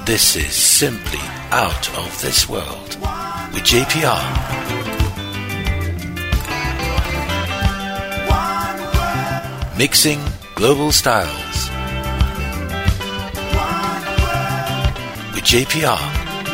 This is simply out of this world with JPR. Mixing global styles with JPR.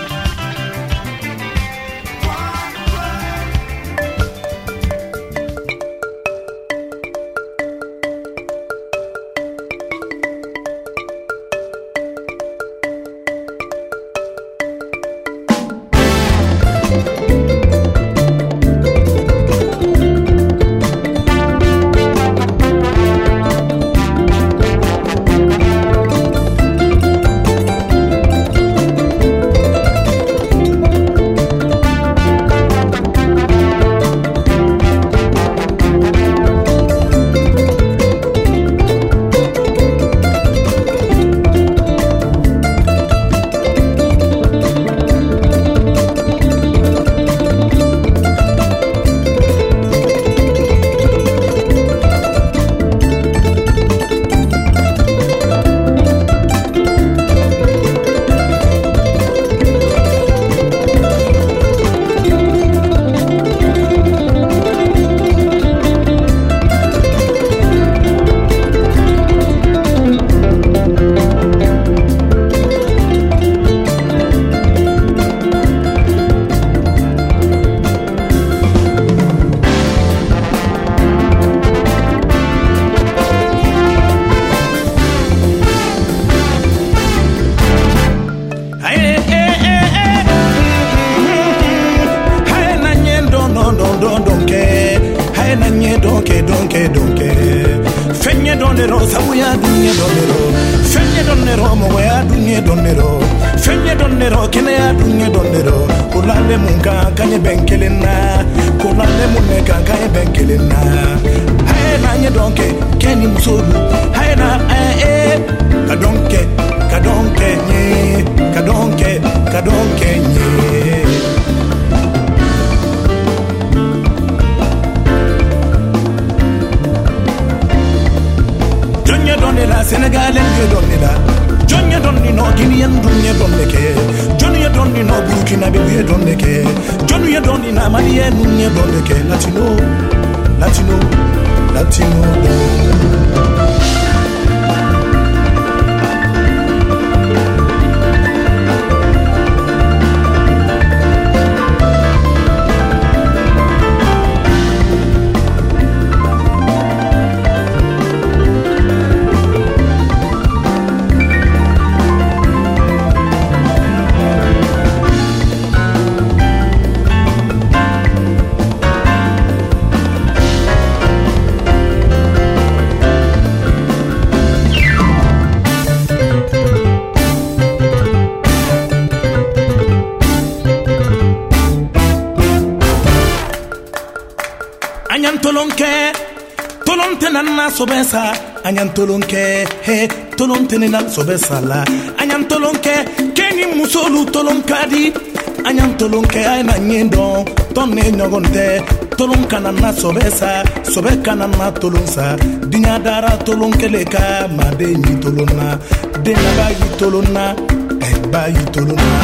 Sobesa anyantolonke he tolontenena sobesa la anyantolonke keni musolu tolonkadi anyantolonke ayna nyendo tonne nyogonde tolonkana na sobesa sobekana na tolonsa dinyadara tolonkeleka madenyi tolona denaba yitolona eba yitolona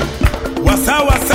wasa wasa.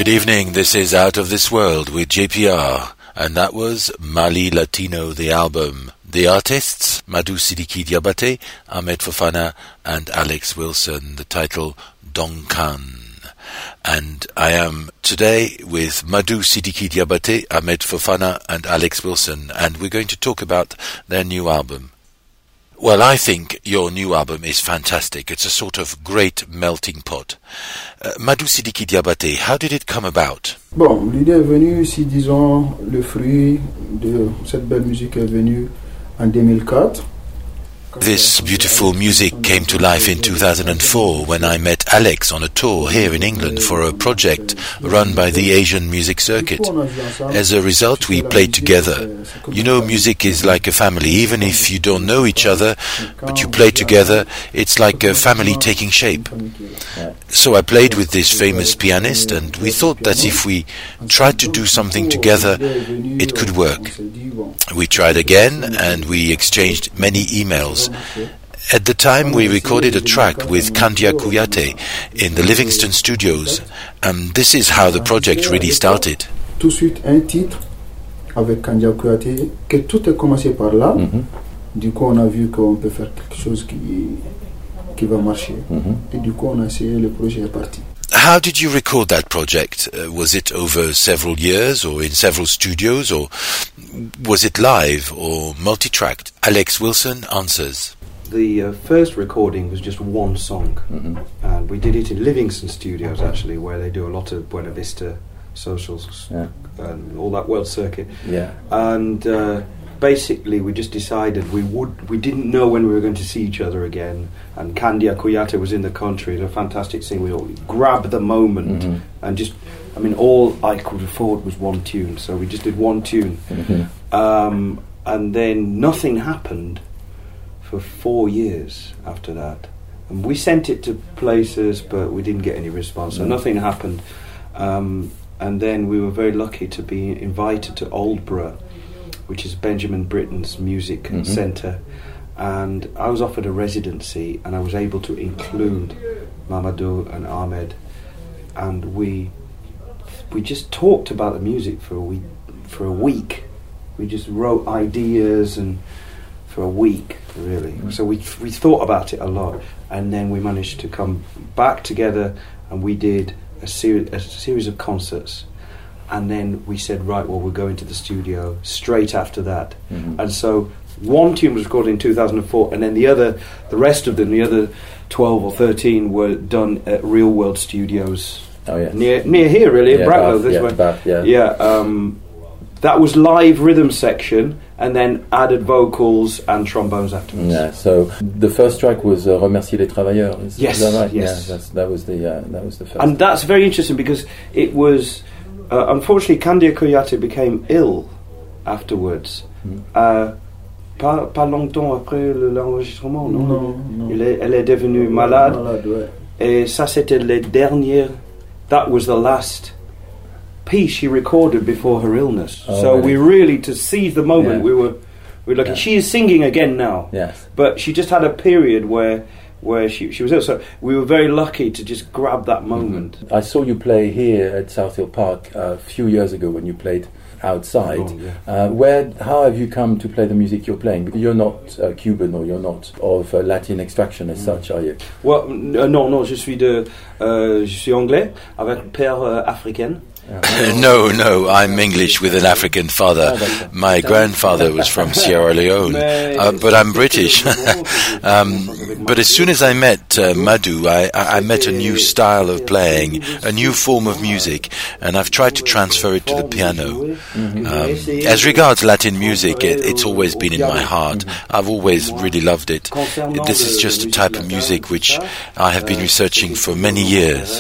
Good evening, this is Out of This World with JPR, and that was Mali Latino, the album. The artists, Madou Sidiki Diabaté, Ahmed Fofana, and Alex Wilson, the title Donkan. And I am today with Madou Sidiki Diabaté, Ahmed Fofana, and Alex Wilson, and we're going to talk about their new album. Well, I think your new album is fantastic. It's a sort of great melting pot. Madou Sidiki Diabaté, how did it come about? Bon, l'idée est venue, si disons, le fruit de cette belle musique est venu en 2004. This beautiful music came to life in 2004 when I met Alex on a tour here in England for a project run by the Asian Music Circuit. As a result, we played together. You know, music is like a family. Even if you don't know each other, but you play together, it's like a family taking shape. So I played with this famous pianist, and we thought that if we tried to do something together, it could work. We tried again, and we exchanged many emails. At the time, we recorded a track with Kandia Kouyaté in the Livingston Studios, and this is how the project really started. Tout de suite, un titre avec Kandia Kouyaté, que tout a commencé par là. Du coup, on a vu qu'on peut faire quelque chose qui va marcher. Et du coup, on a essayé, le projet est parti. How did you record that project? Was it over several years or in several studios, or was it live or multi-tracked? Alex Wilson answers. The first recording was just one song, and we did it in Livingston Studios actually, where they do a lot of Buena Vista socials and all that world circuit. Yeah. And basically we just decided we didn't know when we were going to see each other again, and Kandia Kouyaté was in the country. It's a fantastic thing. We all grabbed the moment and just, I mean, all I could afford was one tune, so we just did one tune. And then nothing happened for 4 years after that, and we sent it to places but we didn't get any response, so nothing happened. And then we were very lucky to be invited to Aldborough, which is Benjamin Britten's music centre, and I was offered a residency, and I was able to include Mamadou and Ahmed, and we just talked about the music for a week. We just wrote ideas and for a week, really. So we thought about it a lot, and then we managed to come back together, and we did a series of concerts. And then we said, right, well, we'll go into the studio straight after that. And so one tune was recorded in 2004, and then the rest of them, the other 12 or 13, were done at Real World Studios. Oh, yes. Near here, really, in Bracklow. That was live rhythm section, and then added vocals and trombones afterwards. Yeah. So the first track was Remercier les Travailleurs. Is that right? Yes. Yeah, that was the first. And that's very interesting because it was. Unfortunately, Kandia Kouyaté became ill afterwards. Pas longtemps après l'enregistrement, non? Elle est devenue malade. Et ça, c'était les dernières. That was the last piece she recorded before her illness. So we really, to seize the moment, we were lucky. She is singing again now. Yes. But she just had a period where she was ill, so we were very lucky to just grab that moment. I saw you play here at South Hill Park a few years ago when you played outside. How have you come to play the music you're playing? Because you're not Cuban, or you're not of Latin extraction as such, are you? Well, non, je suis anglais avec père africain. No, I'm English with an African father. My grandfather was from Sierra Leone, but I'm British. But as soon as I met Madou, I met a new style of playing, a new form of music, and I've tried to transfer it to the piano. As regards Latin music, it's always been in my heart. I've always really loved it. This is just a type of music which I have been researching for many years.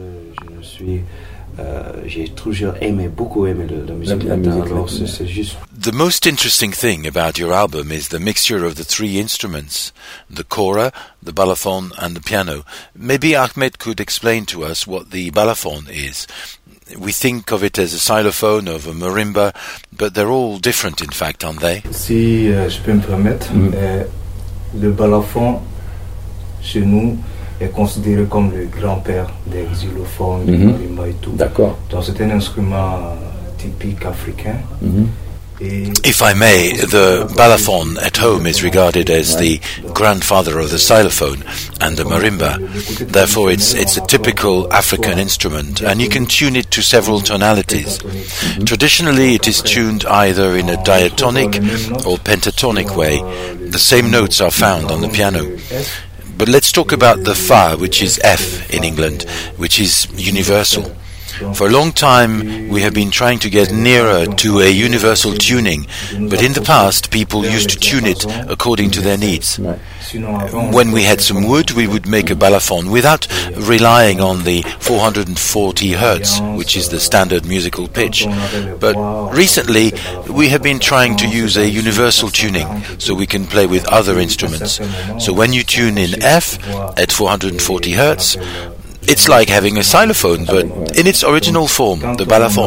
J'ai toujours beaucoup aimé la musique latine. C'est juste. The most interesting thing about your album is the mixture of the three instruments, the kora, the balafon and the piano. Maybe Ahmed could explain to us what the balafon is. We think of it as a xylophone, of a marimba, but they're all different in fact, aren't they? Si je peux me permettre, le balafon, chez nous, est considéré comme le grand-père des xylophones, du marimba et tout. D'accord. Donc c'est un instrument typique africain. If I may, the balafon at home is regarded as the grandfather of the xylophone and the marimba. Therefore, it's a typical African instrument, and you can tune it to several tonalities. Traditionally, it is tuned either in a diatonic or pentatonic way. The same notes are found on the piano. But let's talk about the fa, which is F in England, which is universal. For a long time, we have been trying to get nearer to a universal tuning, but in the past, people used to tune it according to their needs. When we had some wood, we would make a balafon without relying on the 440 hertz, which is the standard musical pitch. But recently, we have been trying to use a universal tuning, so we can play with other instruments. So when you tune in F at 440 hertz, it's like having a xylophone, but in its original form, the balafon.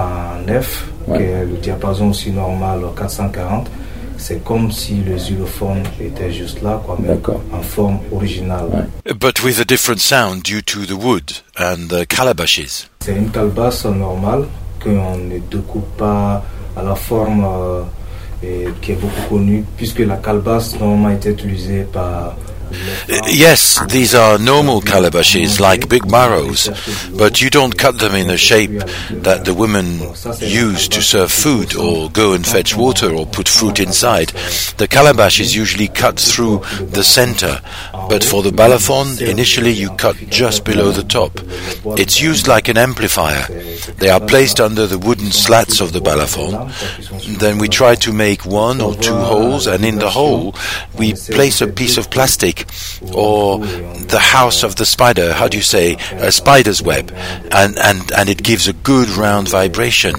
Le diapason aussi normal 440, c'est comme si le xylophone était juste là, quoi, mais en forme originale. But with a different sound due to the wood and the calabashes. C'est une calebasse normale qu'on ne découpe pas à la forme qui est beaucoup connue, puisque la calebasse normalement était utilisée par Yes, these are normal calabashes like big barrows, but you don't cut them in a shape that the women use to serve food or go and fetch water or put fruit inside. The calabash is usually cut through the center, but for the balafon, initially you cut just below the top. It's used like an amplifier. They are placed under the wooden slats of the balafon. Then we try to make 1 or 2 holes, and in the hole we place a piece of plastic or the house of the spider, how do you say, a spider's web, and it gives a good round vibration.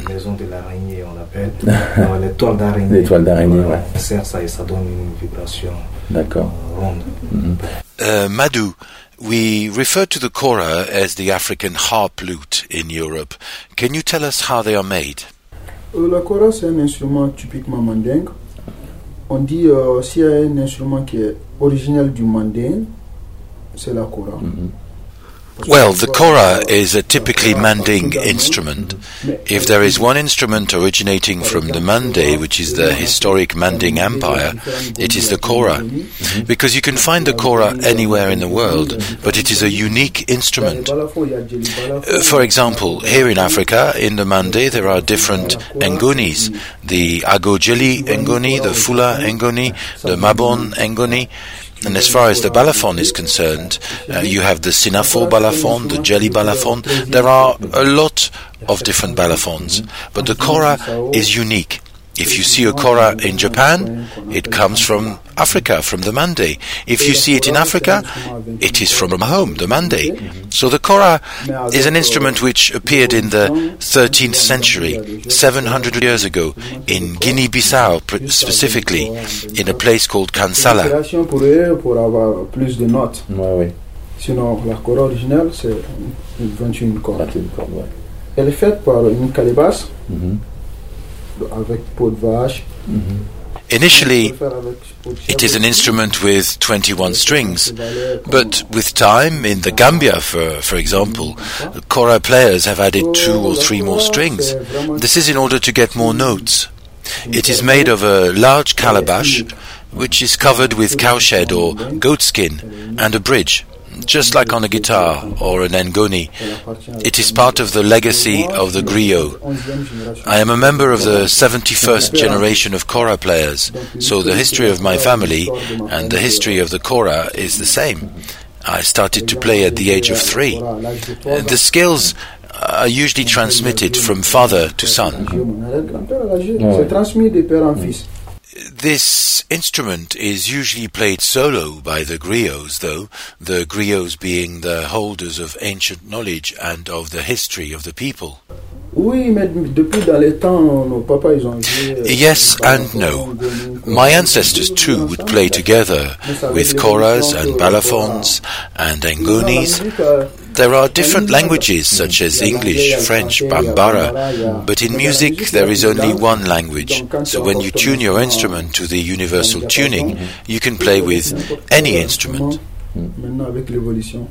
L'étoile d'araignée, ouais. Ça donne une vibration ronde. Madhu, we refer to the kora as the African harp lute in Europe. Can you tell us how they are made? La kora, c'est un instrument typiquement mandingue. On dit s'il y a un instrument qui est original du manding, c'est la kora. Well, the kora is a typically Manding instrument. If there is one instrument originating from the Mande, which is the historic Manding Empire, it is the kora. Because you can find the kora anywhere in the world, but it is a unique instrument. For example, here in Africa, in the Mande, there are different ngonis. The Agojeli ngoni, the Fula ngoni, the Mabon ngoni. And as far as the balafon is concerned, you have the Sinafo balafon, the Jelly balafon. There are a lot of different balafons, but the kora is unique. If you see a kora in Japan, it comes from Africa, from the Mande. If you see it in Africa, it is from home, the Mande. So the kora is an instrument which appeared in the 13th century, 700 years ago, in Guinea-Bissau specifically, in a place called Kansala. Pour avoir plus de notes. Sinon, la kora originale, c'est 21 cordes. Elle est faite par une calebasse. Avec peau de vache. Initially, it is an instrument with 21 strings, but with time, in the Gambia, for example, kora players have added 2 or 3 more strings. This is in order to get more notes. It is made of a large calabash, which is covered with cowshed or goatskin, and a bridge, just like on a guitar or an ngoni. It is part of the legacy of the griot. I am a member of the 71st generation of kora players, so the history of my family and the history of the kora is the same. I started to play at the age of 3. The skills are usually transmitted from father to son. This instrument is usually played solo by the griots, though, the griots being the holders of ancient knowledge and of the history of the people. Yes and no. My ancestors too would play together with koras and balafons and ngonis. There are different languages such as English, French, Bambara, but in music there is only one language. So when you tune your instrument to the universal tuning, you can play with any instrument. Maintenant, avec l'évolution.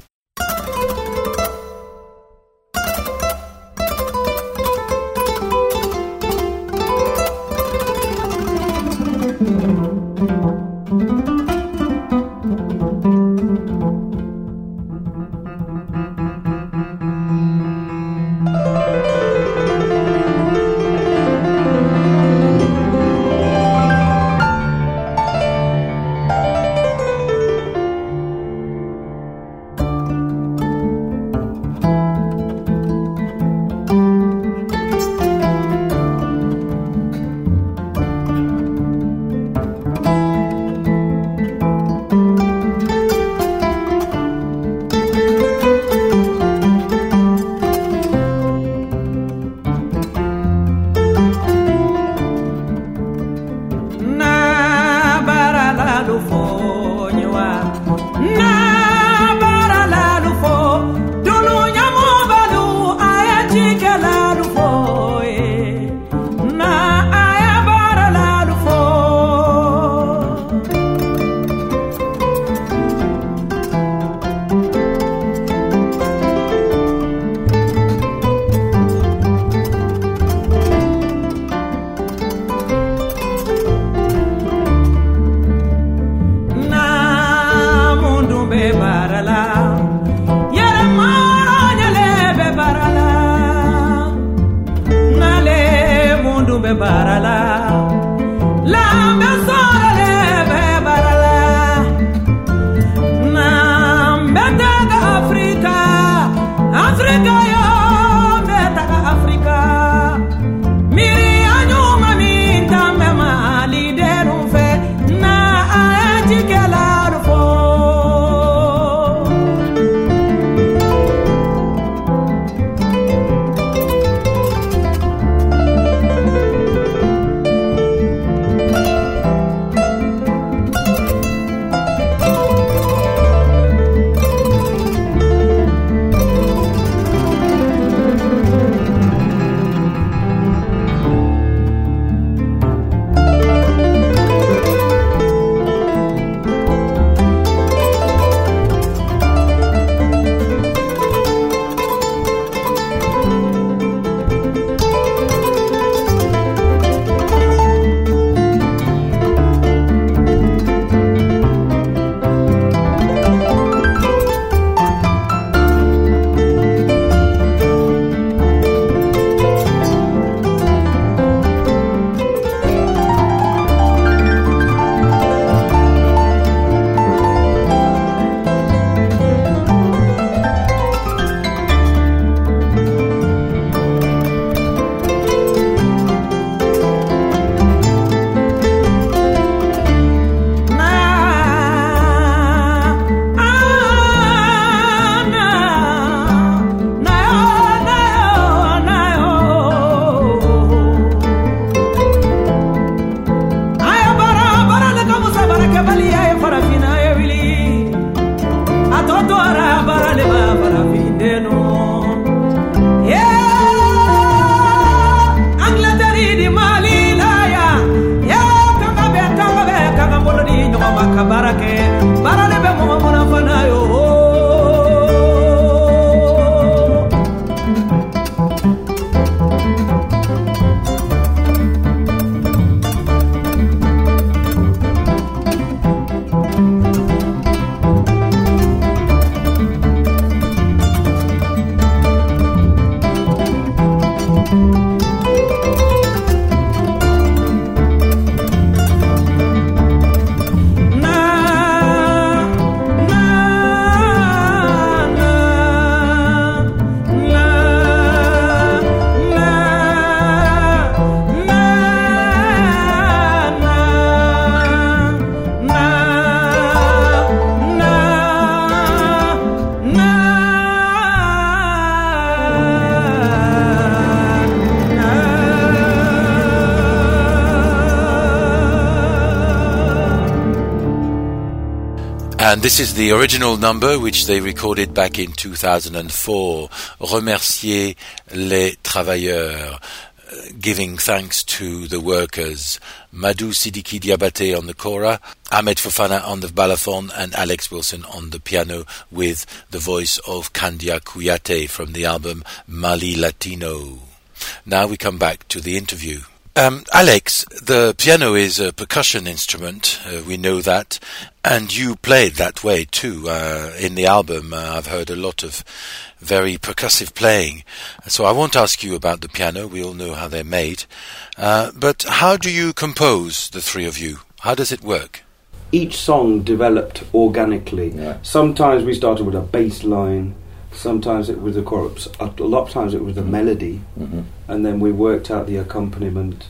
And this is the original number which they recorded back in 2004, Remercier les travailleurs. giving thanks to the workers, Madou Sidiki Diabaté on the kora, Ahmed Fofana on the balafon, and Alex Wilson on the piano, with the voice of Kandia Kouyaté from the album Mali Latino. Now we come back to the interview. Alex, the piano is a percussion instrument, we know that, and you played that way too. In the album, I've heard a lot of very percussive playing. So I won't ask you about the piano, we all know how they're made. But how do you compose, the three of you? How does it work? Each song developed organically. Yeah. Sometimes we started with a bass line, sometimes it was the chorus, a lot of times it was the melody, and then we worked out the accompaniment.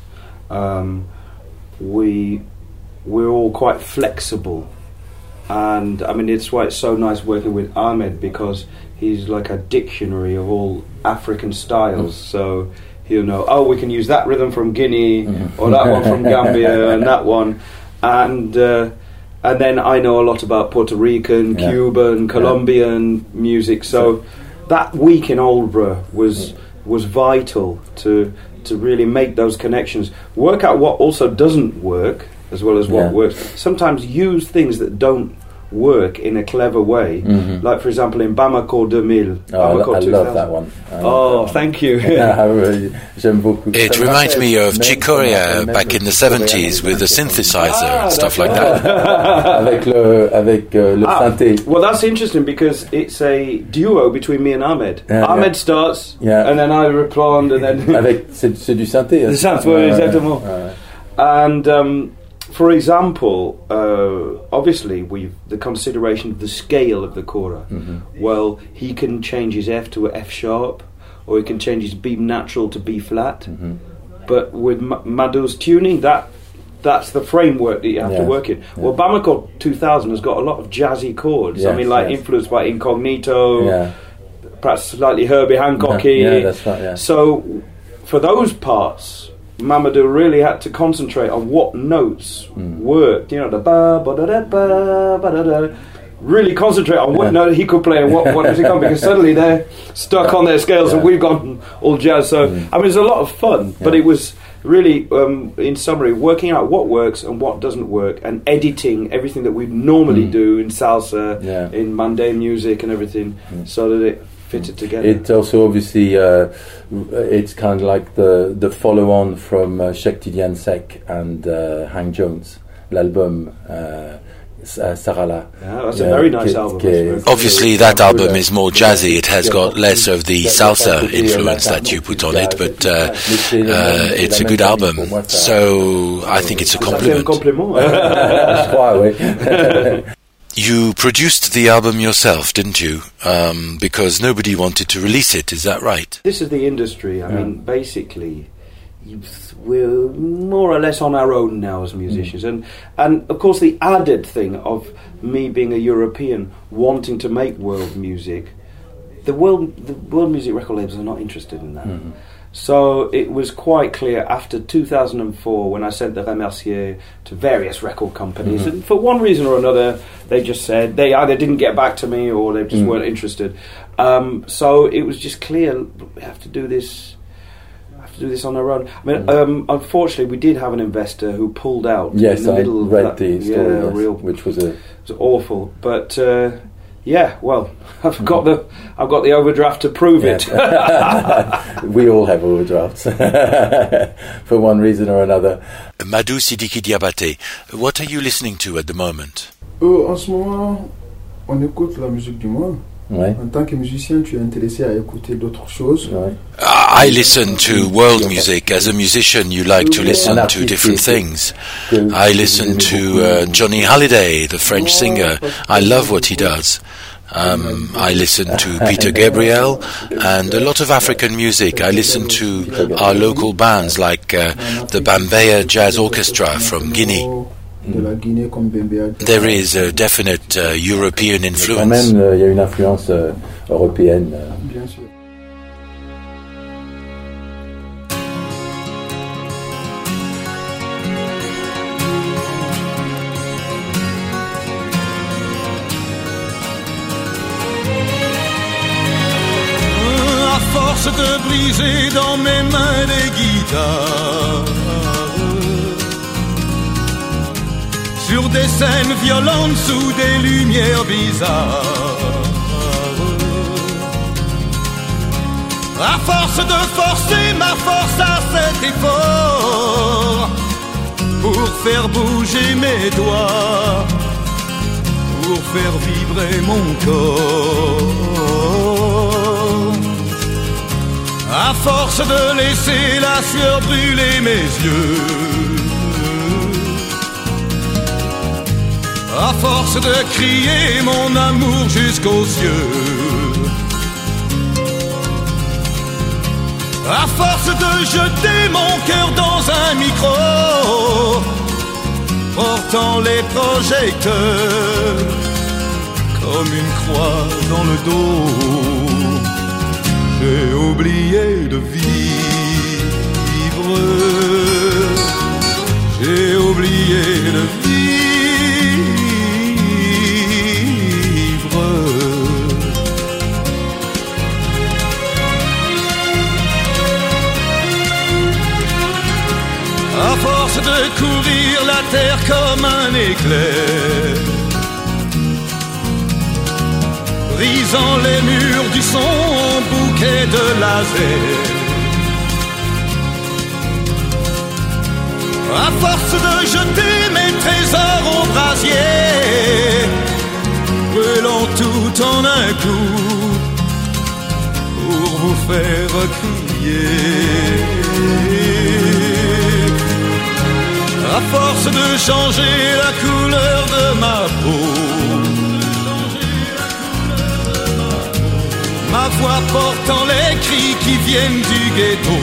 We're all quite flexible, and I mean it's why it's so nice working with Ahmed, because he's like a dictionary of all African styles. So he'll know, oh, we can use that rhythm from Guinea, or that one from Gambia, and that one, and then I know a lot about Puerto Rican, Cuban, Colombian music. So that week in Oldborough was vital to really make those connections, work out what also doesn't work as well as what works. Sometimes use things that don't work in a clever way, like for example in Bamako 2000. I love that one. Thank you. It reminds me of Chicoria back in the 70s with the synthesizer and stuff like that. avec le synthé. Well, that's interesting because it's a duo between me and Ahmed. Ahmed starts, and then I respond, and then c'est du synthé. The synthé, exactement. And for example, obviously the consideration of the scale of the kora. Well, he can change his F to a F sharp, or he can change his B natural to B flat. But with Madou's tuning, that's the framework that you have to work in. Well, Bamako 2000 has got a lot of jazzy chords. I mean, influenced by Incognito, perhaps slightly Herbie Hancocky. That's right. So for those parts, Mamadou really had to concentrate on what notes worked. You know, the ba ba da da ba ba da da. Really concentrate on what note he could play and what notes he can't, because suddenly they're stuck on their scales and we've gone all jazz. So I mean, it's a lot of fun, but it was really, in summary, working out what works and what doesn't work, and editing everything that we normally do in salsa, in mundane music and everything, so that it fitted together. It also obviously it's kind of like the follow-on from Shekti Diansek and Hank Jones, l'album Sarala. That's a very nice album. Obviously that album is more jazzy, it has got less of the salsa influence that you put on it, but it's a good album, so I think it's a compliment. You produced the album yourself, didn't you? Because nobody wanted to release it, is that right? This is the industry. I mean, basically, we're more or less on our own now as musicians. And of course, the added thing of me being a European wanting to make world music, the world music record labels are not interested in that. So it was quite clear after 2004 when I sent the Remercier to various record companies, and for one reason or another they just said they either didn't get back to me or they just weren't interested. So it was just clear we have to do this on our own. I mean, unfortunately we did have an investor who pulled out in the middle of that. The story, which was it was awful, but well, I've got the overdraft to prove it. We all have overdrafts for one reason or another. Madou Sidiki Diabaté, what are you listening to at the moment? En ce moment, on écoute la musique du monde. En tant que musicien, tu es intéressé à écouter d'autres choses. I listen to world music. As a musician, you like to listen to different things. I listen to Johnny Hallyday, the French singer. I love what he does. I listen to Peter Gabriel and a lot of African music. I listen to our local bands like the Bambeya Jazz Orchestra from Guinea. There is a definite European influence. Quand même, il y a une influence européenne. Bien sûr. force de briser dans mes mains des guitares. Sur des scènes violentes sous des lumières bizarres. À force de forcer ma force à cet effort, pour faire bouger mes doigts, pour faire vibrer mon corps. À force de laisser la sueur brûler mes yeux, à force de crier mon amour jusqu'aux cieux, à force de jeter mon cœur dans un micro, portant les projecteurs comme une croix dans le dos, j'ai oublié de vivre, j'ai oublié de vivre. À force de courir la terre comme un éclair, brisant les murs du son en bouquet de laser. À force de jeter mes trésors au brasier, brûlant tout en un coup, pour vous faire crier. À force de changer la couleur de ma peau, ma voix portant les cris qui viennent du ghetto.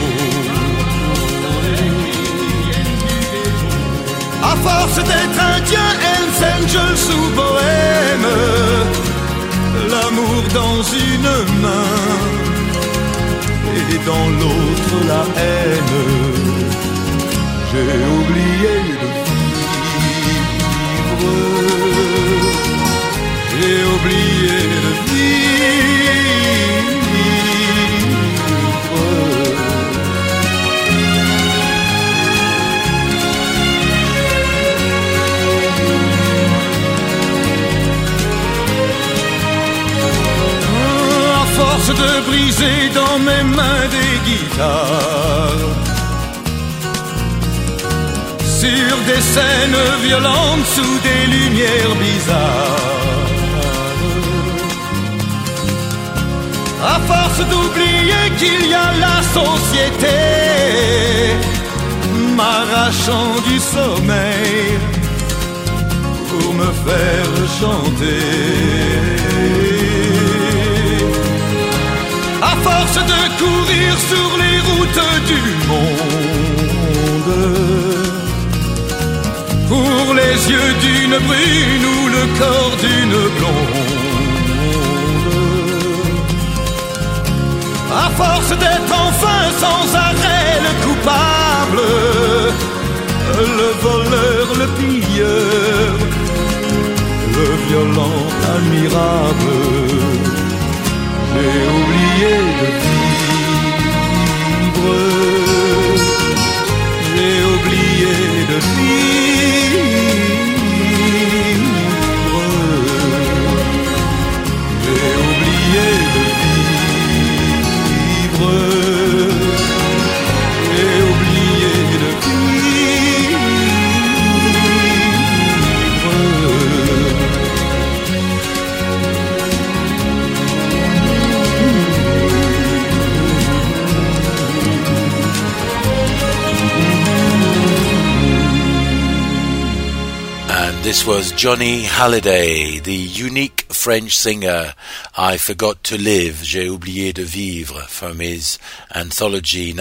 À force d'être indien, Hells Angels ou bohème, l'amour dans une main et dans l'autre la haine, j'ai oublié de vivre, j'ai oublié de vivre. À force de briser dans mes mains des guitares, sur des scènes violentes sous des lumières bizarres. À force d'oublier qu'il y a la société, m'arrachant du sommeil pour me faire chanter. À force de courir sur les routes du monde, pour les yeux d'une brune ou le corps d'une blonde. À force d'être enfin sans arrêt le coupable, le voleur, le pilleur, le violent, l'admirable, j'ai oublié de vivre, j'ai oublié de vivre. J'ai oublié de vivre, j'ai oublié de This was Johnny Hallyday, the unique French singer I Forgot to Live, J'ai oublié de vivre, from his anthology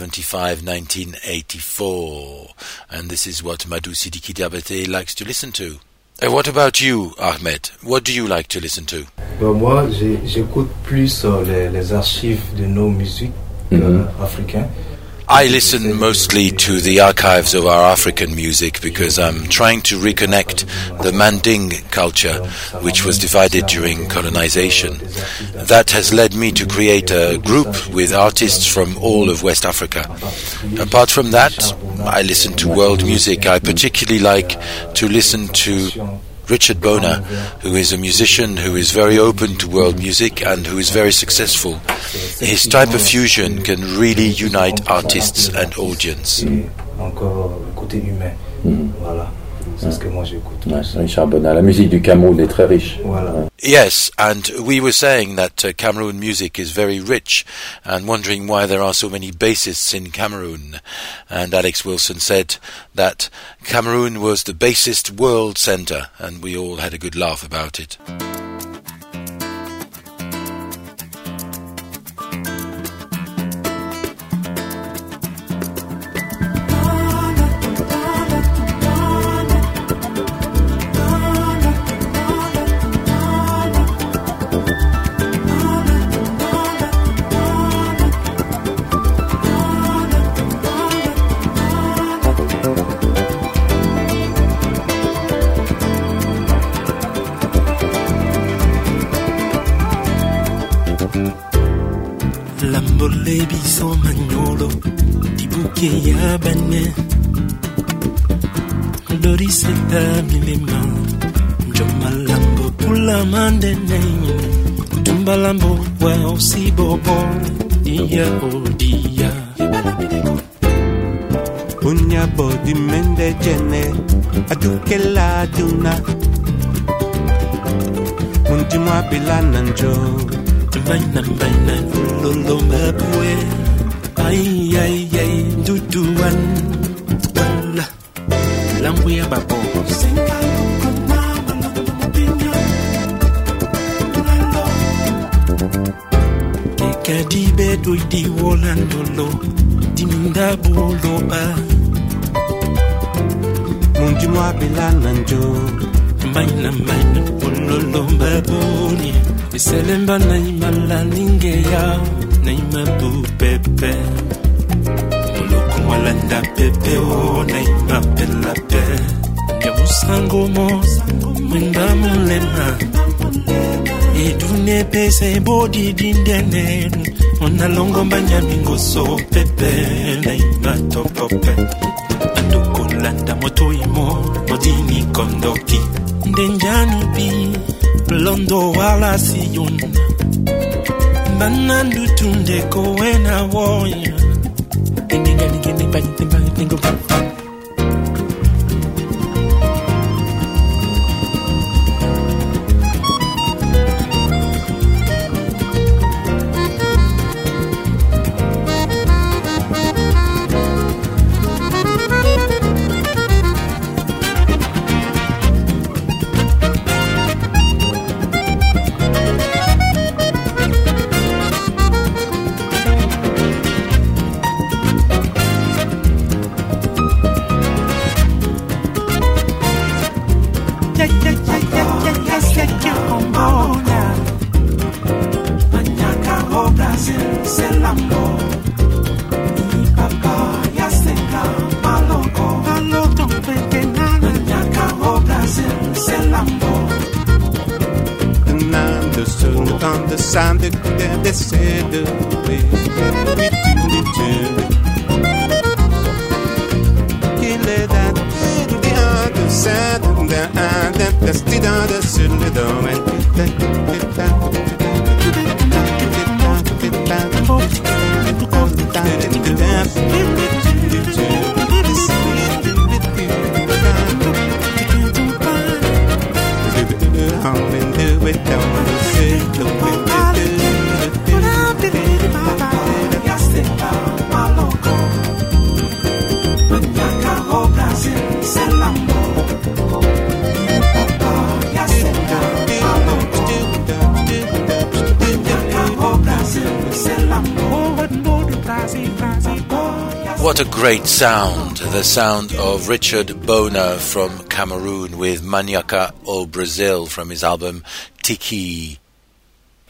1975-1984. And this is what Madou Sidiki Diabaté likes to listen to. What about you, Ahmed? What do you like to listen to? Moi, j'écoute plus les archives de nos musiques africaines. I listen mostly to the archives of our African music because I'm trying to reconnect the Manding culture, which was divided during colonization. That has led me to create a group with artists from all of West Africa. Apart from that, I listen to world music. I particularly like to listen to Richard Bona, who is a musician who is very open to world music and who is very successful. His type of fusion can really unite artists and audience. Richard Bona, la musique du Cameroun est très riche. Yes, and we were saying that Cameroon music is very rich and wondering why there are so many bassists in Cameroon. And Alex Wilson said that Cameroon was the bassist world center, and we all had a good laugh about it. Biso Magnolo di Bukeya Bane Loriseta Milema Jomalambo Pula Mandene Tumbalambo Well Si Bobo Dia Odia Unya Bodi Mende Jene Adukela Duna Untimwa Bilananjo Baina lolo mapwe ay ay ay duduan wala lambu ya babo singalo konama lolo pinya lolo kekadibe doidi wolandolo diminda boloba munjimwa bilananjo baina lolo mapwe Selemba naimala ningeya naima bu pepe Muluku walanda pepe o naima pela pe Nyabusango mo mwenda mulema Edune pese bodi dindene Onalongo banyamingo so pepe naima topope Andukulanda motoimo modini kondoki Ndenjani bi Londo wala siyon Banandu tunde ko wena woya Ningeni bani What a great sound, the sound of Richard Bona from Cameroon with Maniaka au Brazil from his album Tiki.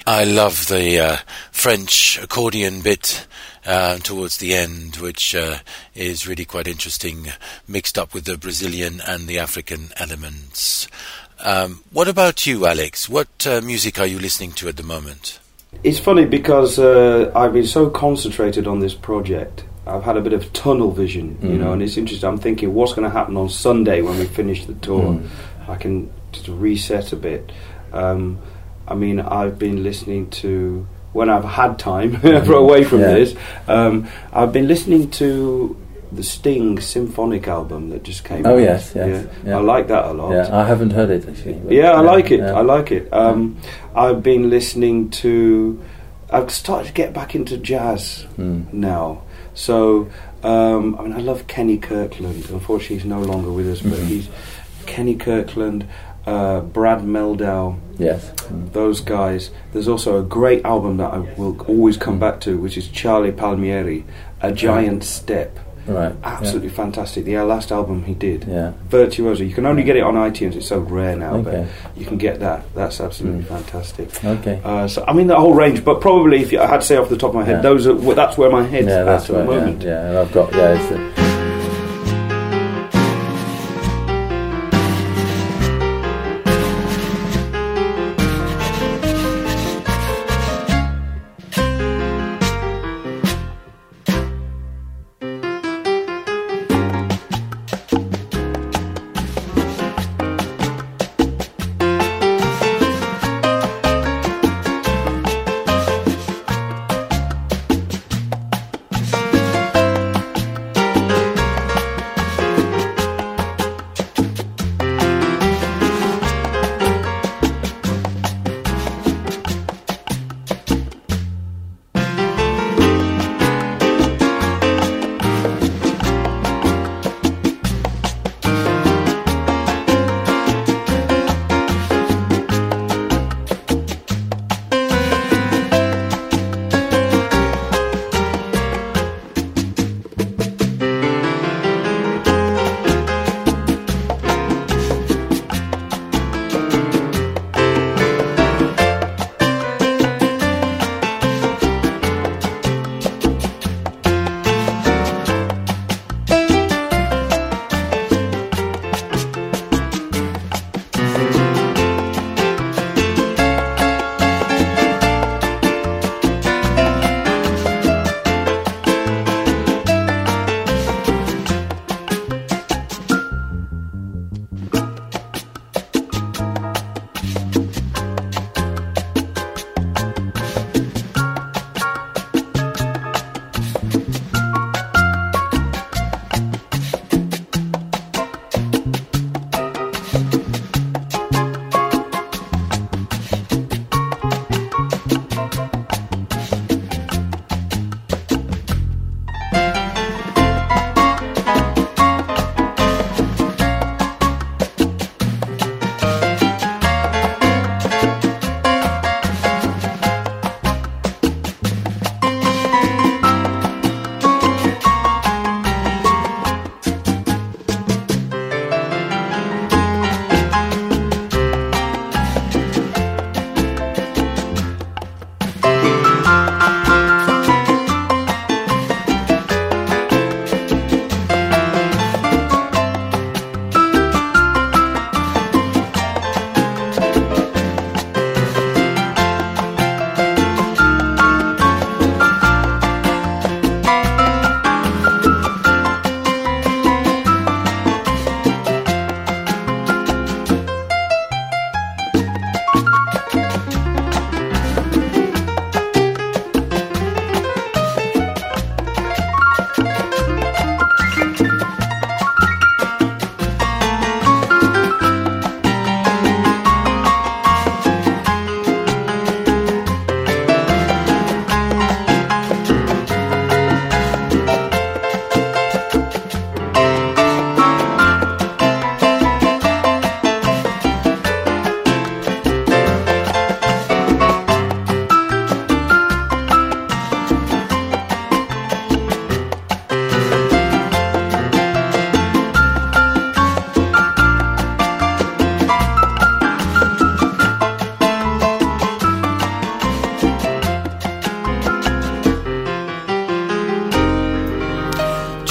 I love the French accordion bit towards the end, which is really quite interesting, mixed up with the Brazilian and the African elements. What about you, Alex? What music are you listening to at the moment? It's funny because I've been so concentrated on this project. I've had a bit of tunnel vision, you know, and it's interesting. I'm thinking, what's going to happen on Sunday when we finish the tour? I can just reset a bit. I mean, I've been listening to, when I've had time away from this, I've been listening to the Sting symphonic album that just came out. Oh, yes. I like that a lot. Yeah, I haven't heard it, actually. I like it. I like it. I've been listening to... I've started to get back into jazz now. So, I mean, I love Kenny Kirkland. Unfortunately, he's no longer with us, but he's... Kenny Kirkland... Brad Meldau, those guys. There's also a great album that I will always come back to, which is Charlie Palmieri, A Giant Step. Right. Absolutely fantastic. The last album he did. Virtuoso. You can only get it on iTunes. It's so rare now, but you can get that. That's absolutely fantastic. Okay. So I mean the whole range, but probably if I had to say off the top of my head, that's where my head's at the moment. Yeah, and I've got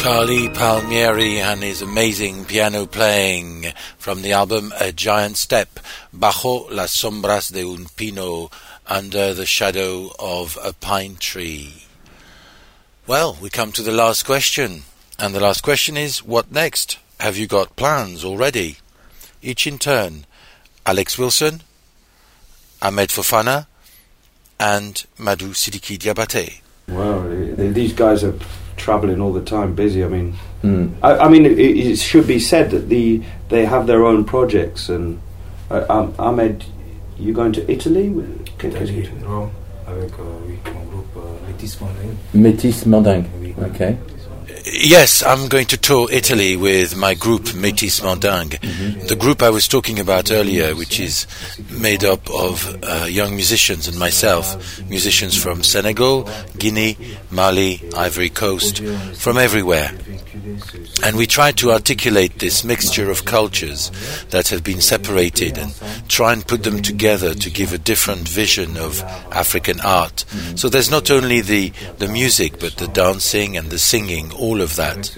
Carly Palmieri and his amazing piano playing from the album A Giant Step, Bajo las sombras de un pino, under the shadow of a pine tree. Well, we come to the last question, and the last question is, what next? Have you got plans already? Each in turn, Alex Wilson, Ahmed Fofana, and Madou Sidiki Diabaté. Wow, these guys are travelling all the time, busy. I mean, I mean, it should be said that they have their own projects. And Ahmed, you're going to Italy? Rome, avec mon groupe Métis Mandingue. Métis Mandingue, okay. Yes, I'm going to tour Italy with my group Métis Mandingue. The group I was talking about earlier, which is made up of young musicians and myself, musicians from Senegal, Guinea, Mali, Ivory Coast, from everywhere. And we try to articulate this mixture of cultures that have been separated and try and put them together to give a different vision of African art. So there's not only the music, but the dancing and the singing, all of that.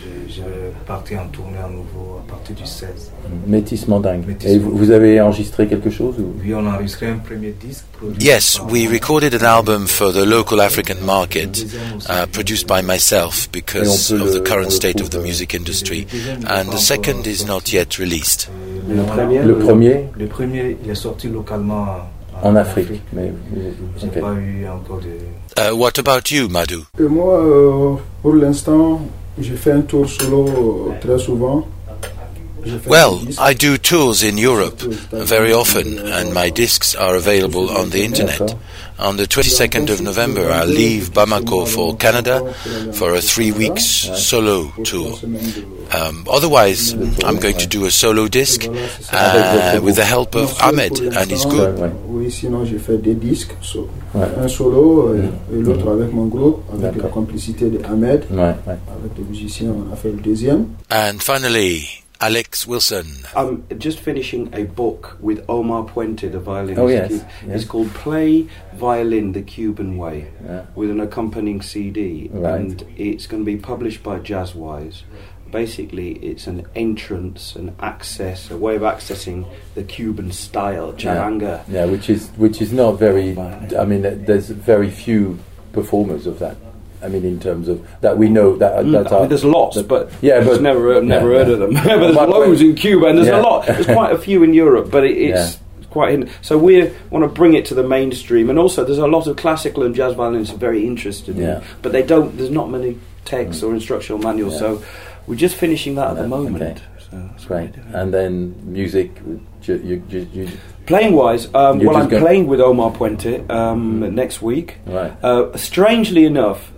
Métis Mandingue. Et vous avez enregistré quelque chose ou? Oui, on a enregistré un premier disque. Yes, we recorded an album for the local African market, produced by myself because of the current state of the music industry, and the second is not yet released. Le premier? Le premier, il est sorti localement en Afrique. Mais, j'ai pas eu encore de... What about you, Madou? Et moi, pour l'instant, j'ai fait un tour solo très souvent. Well, I do tours in Europe very often, and my discs are available on the internet. On the 22nd of November, I'll leave Bamako for Canada for a 3 weeks solo tour. Otherwise, I'm going to do a solo disc with the help of Ahmed and his group. Oui, sinon j'ai fait des disques, un solo et l'autre avec mon groupe, avec la complicité de Ahmed, avec des musiciens, on a fait le deuxième. And finally, Alex Wilson. I'm just finishing a book with Omar Puente, the violinist. Oh, yes. It's called Play Violin the Cuban Way, with an accompanying CD. Right. And it's going to be published by Jazzwise. Basically, it's an entrance, an access, a way of accessing the Cuban style, charanga. Yeah, which is not very... I mean, there's very few performers of that. I mean, in terms of that we know that. I mean, there's lots, but I've never heard of them. But there's loads in Cuba, and there's a lot. There's quite a few in Europe, but it's quite hidden. So we want to bring it to the mainstream, and also there's a lot of classical and jazz violinists very interested in it, but they don't. There's not many texts or instructional manuals, so we're just finishing that at the moment. Okay. So that's great. And then music, you playing wise, well, I'm playing with Omar Puente next week. Right. Strangely enough,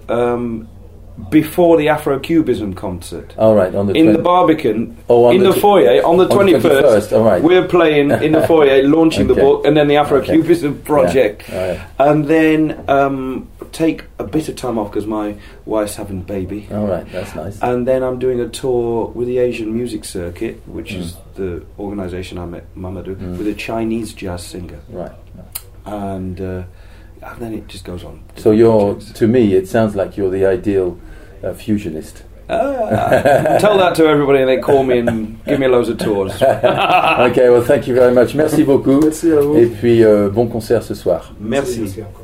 before the Afro-Cubism concert. Oh, right, on in the Barbican, in the foyer, on the 21st. Oh, right. We're playing in the foyer, launching the book, and then the Afro-Cubism project. Yeah. And then take a bit of time off because my wife's having a baby. All right, that's nice. And then I'm doing a tour with the Asian Music Circuit, which is the organisation I met Mamadou, with a Chinese jazz singer. Right. And then it just goes on. So to me, it sounds like you're the ideal fusionist. Tell that to everybody and they call me and give me loads of tours. Okay, well, thank you very much. Merci beaucoup. Merci à vous. Et puis, bon concert ce soir. Merci. Merci encore.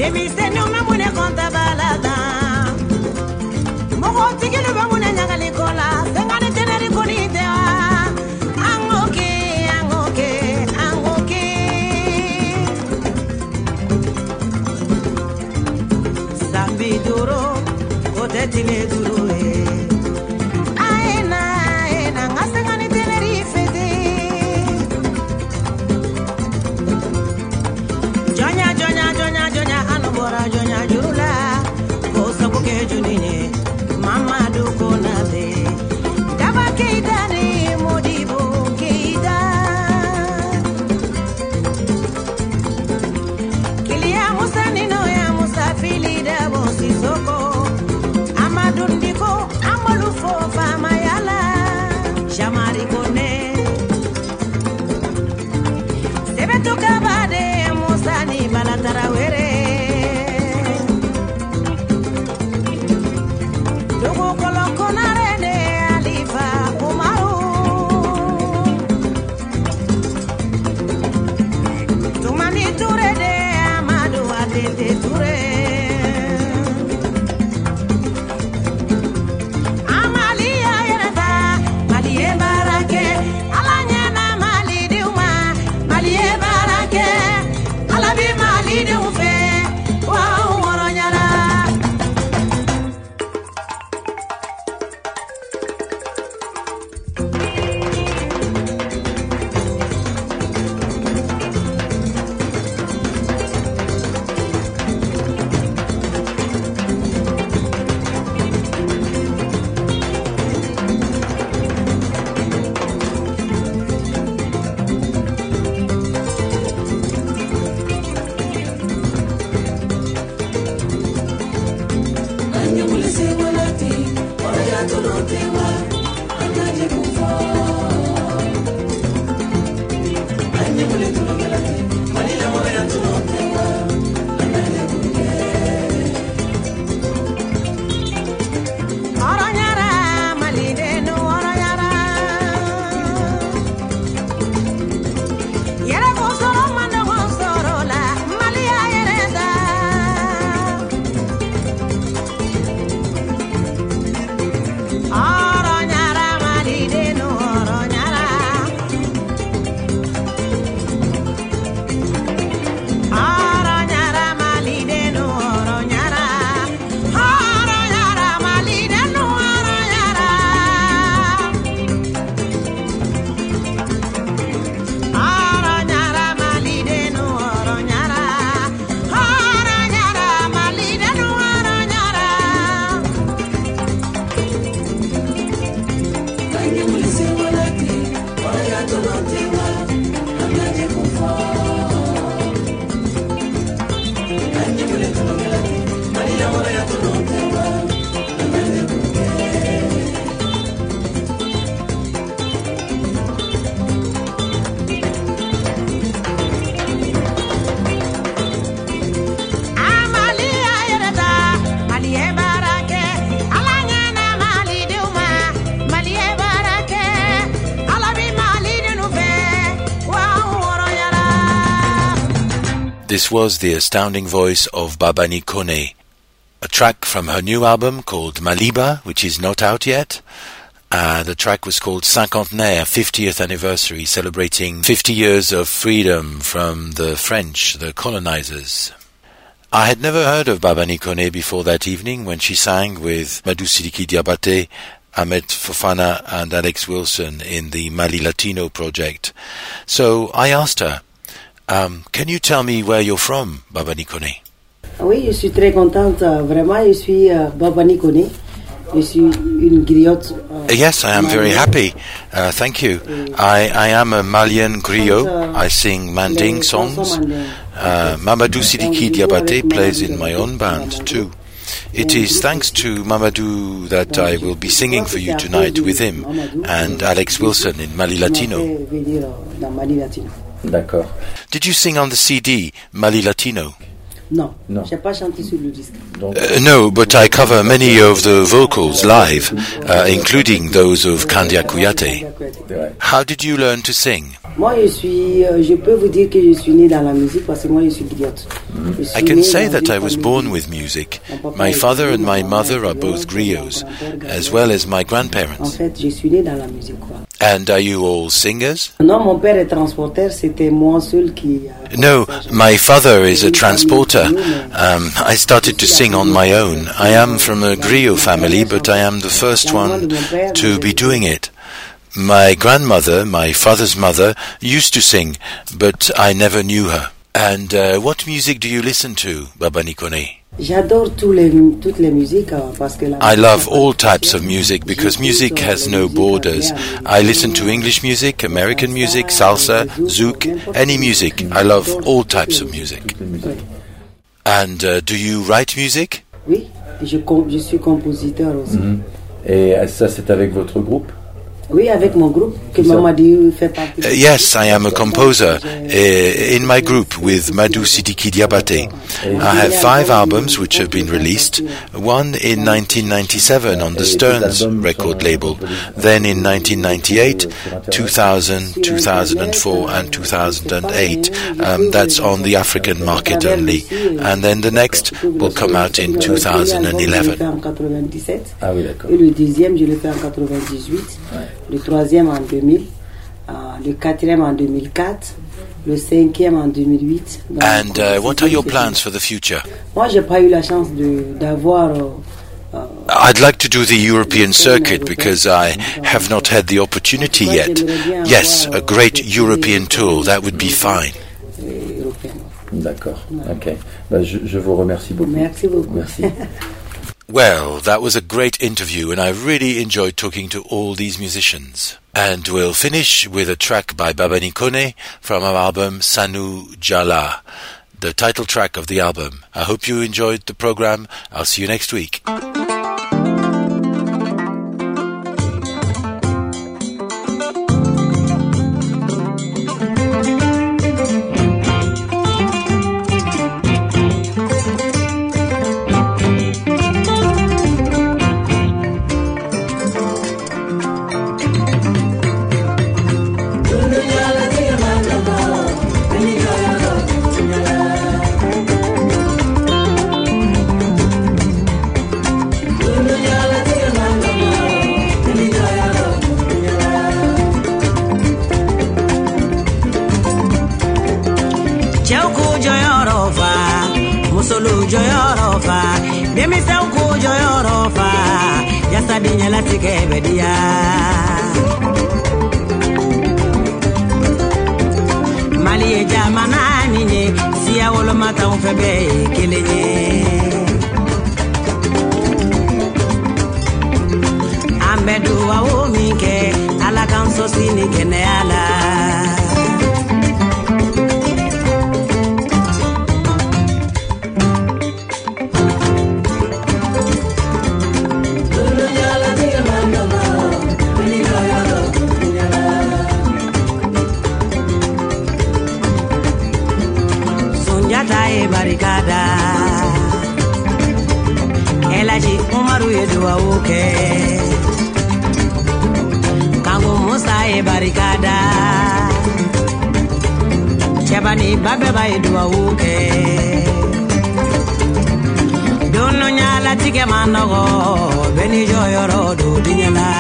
This was the astounding voice of Babani Kone, a track from her new album called Maliba, which is not out yet. The track was called Cinquantenaire, 50th anniversary, celebrating 50 years of freedom from the French, the colonizers. I had never heard of Babani Kone before that evening when she sang with Madou Sidiki Diabaté, Ahmed Fofana and Alex Wilson in the Mali Latino project. So I asked her, can you tell me where you're from, Babani Kone? Oui, je suis très contente. Vraiment, je suis Babani Kone. Je suis une griotte. Yes, I am very happy. Thank you. I am a Malian griot. I sing Manding songs. Mamadou Sidiki Diabaté plays in my own band too. It is thanks to Mamadou that I will be singing for you tonight with him and Alex Wilson in Mali Latino. D'accord. Did you sing on the CD Mali Latino? Non, j'ai pas chanté sur le disque. No, but I cover many of the vocals live, including those of Kandia Kouyaté. How did you learn to sing? Moi, je peux vous dire que je suis née dans la musique parce que moi, je suis griotte. I can say that I was born with music. My father and my mother are both griots, as well as my grandparents. En fait, je suis née dans la musique, quoi. And are you all singers? Non, mon père est transporteur, c'était moi seul qui... No, my father is a transporter. I started to sing on my own. I am from a griot family, but I am the first one to be doing it. My grandmother, my father's mother, used to sing, but I never knew her. And what music do you listen to, Baba Nikone? J'adore toutes les musiques parce que I love all types of music because music has no borders. I listen to English music, American music, salsa, zouk, any music. I love all types of music. And do you write music? Oui, je suis compositeur aussi. Et ça, c'est avec votre groupe? Oui, avec mon groupe, que Mamadou fait partie. Yes, I am a composer in my group with Madou Sidiki Diabaté. I have 5 albums which have been released, one in 1997 on the Stearns record label, then in 1998, 2000, 2004 and 2008. That's on the African market only. And then the next will come out in 2011. Ah oui, d'accord. Et le deuxième, je l'ai fait en 98. Le troisième en 2000, le quatrième en 2004, le cinquième en 2008. And what are your plans for the future? Moi, j'ai pas eu la chance d'avoir... I'd like to do the European circuit because I have not had the opportunity yet. Yes, a great European tour, that would be fine. D'accord, ok. Ben, je vous remercie beaucoup. Merci beaucoup. Merci. Well, that was a great interview and I really enjoyed talking to all these musicians. And we'll finish with a track by Baba Nikone from our album Sanu Jala, the title track of the album. I hope you enjoyed the program. I'll see you next week. Mali jamana ninye siya wolo mata unfebe kelenye Ambedu wa umike ala kanso sini kene ala barikada Elaji Umaru yedua uke Kangu Musa e barikada Chebani Babeba yedua uke Dono nyala tike manogo Beni joyoro do dinyala